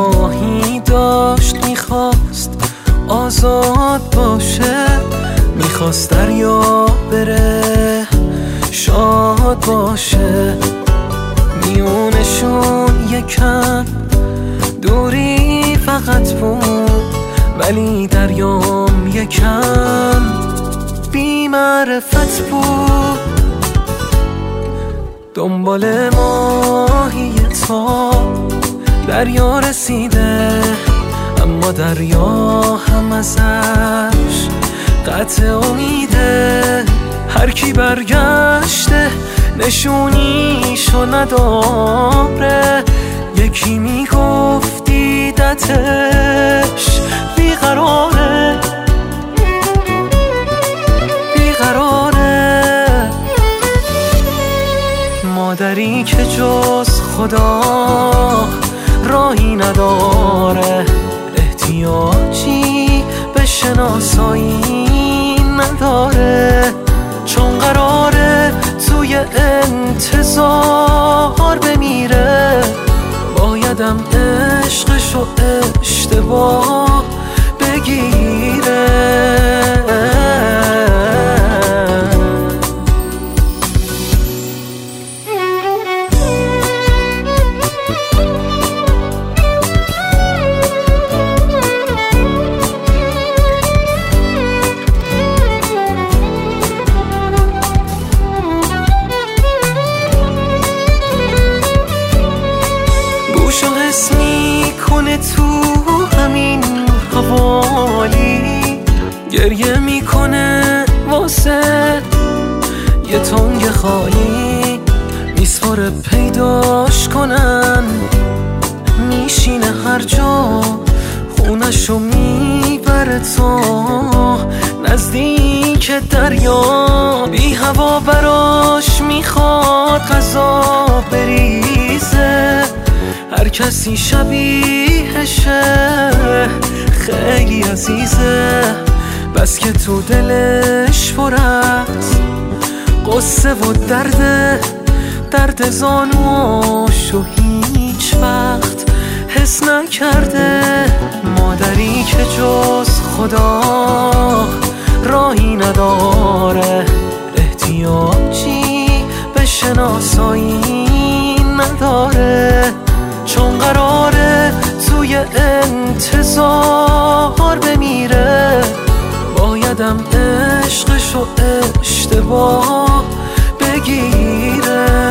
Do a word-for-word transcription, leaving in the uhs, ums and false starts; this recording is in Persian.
آهی داشت، میخواست آزاد باشه، میخواست دریا بره شاد باشه. میونشون یکم دوری فقط بود، ولی دریام یکم بی معرفت بود. دنبال ماهی تا دریا رسیده، اما دریا هم ازش قطع امیده. هر کی برگشته نشونیشو نداره، یکی میگفت دیدتش بیقراره بیقراره. مادری که جز خدا راهی نداره، احتیاجی به شناسایی نداره، چون قراره توی انتظار بمیره. بایدم عشقشو اشتباه بگیره. گوشو حس میکنه تو همین حوالی، گریه میکنه واسه یه تنگ خالی. میسپاره پیداش کنن، میشینه هر جا، خونشو میبره تا نزدیک دریا. بی هوا براش میخواد غذا بریزه، هر کسی شبیهشه خیلی عزیزه، بس که تو دلش پر از قصه و درده. درد زانواشو هیچ وقت حس نکرده. مادری که جز خدا راهی نداره، احتیاجی به شناسایی نداره، چون قراره توی انتظار بمیره. بایدم عشقشو اشتباه بگیره.